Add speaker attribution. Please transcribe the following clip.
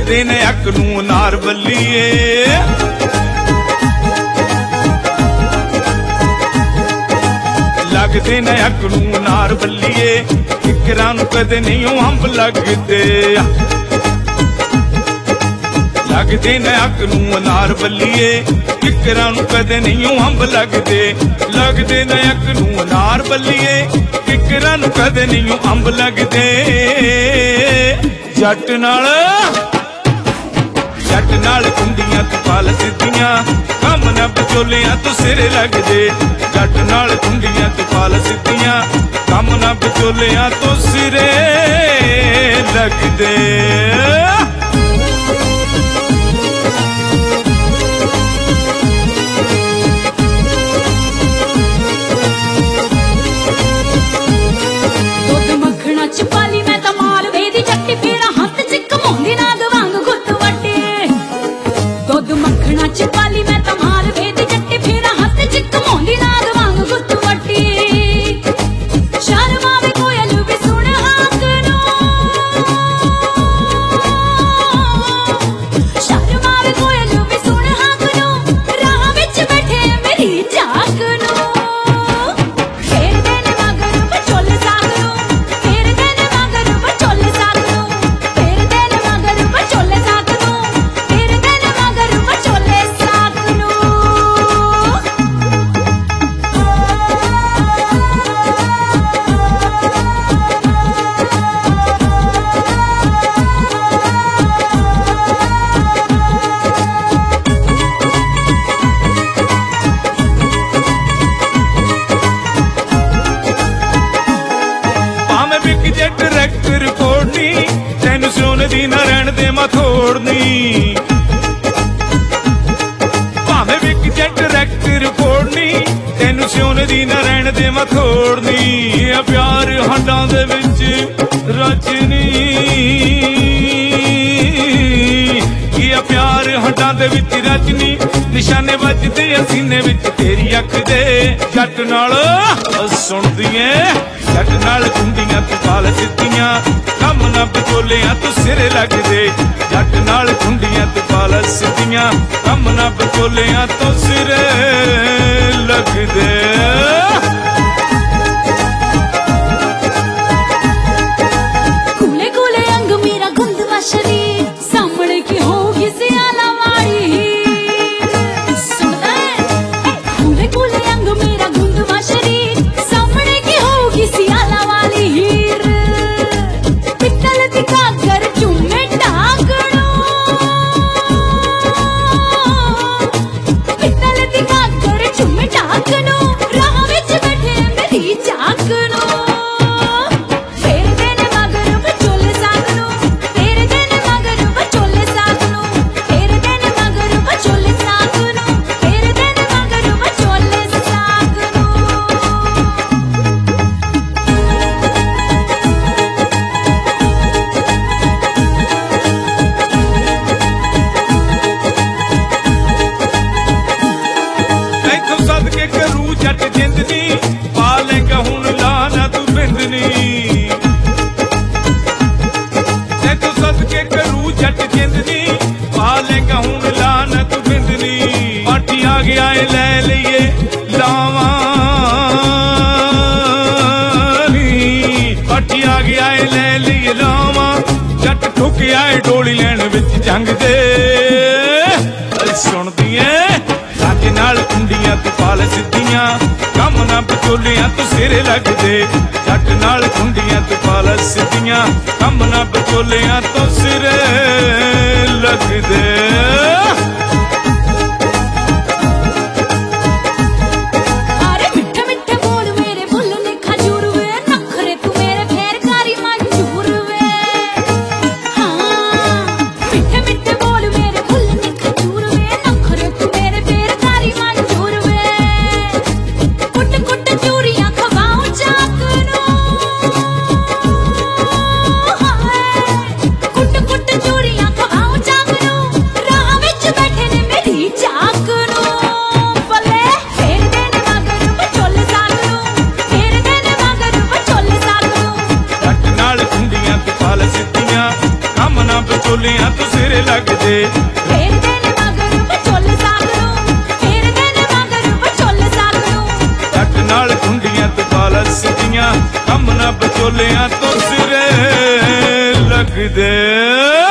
Speaker 1: लगदे ने अक नूं अनार बल्लीए। लगदे ने अक नूं अनार बल्लीए, किकरां नूं कदे नहीं अंब लगदे। लगदे ने अक नूं अनार बल्लीए, किकरां नूं कदे नहीं अंब लगदे। लगदे ने अक नूं अनार बल्लीए, किकरां नूं कदे नहीं अंब लगदे। जट नाल कुंडियां तू पाल सिद्धियां, कम ना बचोलियां तू सिरे लगदे। जट नाल कुंडियां तू पाल सिद्धियां, कम ना बचोलियां तू सिरे लगदे। ट्रैक्टर फोड़नी तेन सोने दी ना रहन दे मैं थोड़नी। भावे विक जे ट्रैक्टर फोड़नी तेन सोने दी ना रहन दे मैं थोड़नी। प्यार हड्डां दे विच रचनी, प्यार हड्डां दे विच रचनी। निशाने बजदे सीने विच तेरी अख दे। जट नाल सुणदीए, जट नाल कुंडियां तू पाल सिद्धियां, कम ना बचोलियां तू सिरे लगदे। जट नाल कुंडियां तू पाल सिद्धियां, कम ना बचोलियां तू सिरे लगदे। जट जिंदनी पालेगा हुण लाना तू बिंदनी। तू सदके करू जट जिंदनी पालेगा हुण लाना तू बिंदनी। पाठी आ गया है ले लिये लावा, पाठी आ गया है ले लिये लावा। जट ठुक आए डोली लैन विच जंग दे। सुनदिए साजे नाल कुंडियां तू पाल सिद्धियां, कम ना बचोलियां तू सिरे लगदे। जट नाल कुंडियां तू पाल सिद्धियां, कम ना बचोलियां तू सिरे लगदे। बचोलियां तू सिरे ਲੱਗਦੇ।
Speaker 2: ਫੇਰਦੇ ਨੇ ਮਗਰ ਵਿਚੋਲੇ ਸਾਗ ਨੂੰ, ਫੇਰਦੇ ਨੇ ਮਗਰ ਵਿਚੋਲੇ ਸਾਗ ਨੂੰ।
Speaker 1: ਜੱਟ ਨਾਲ ਕੁੰਡੀਆਂ ਤੇ ਪਾਲਾ ਸਿੱਧੀਆਂ, ਕੰਮ ਨਾ ਵਿਚੋਲਿਆਂ ਤੋਂ ਸਿਰੇ ਲੱਗਦੇ।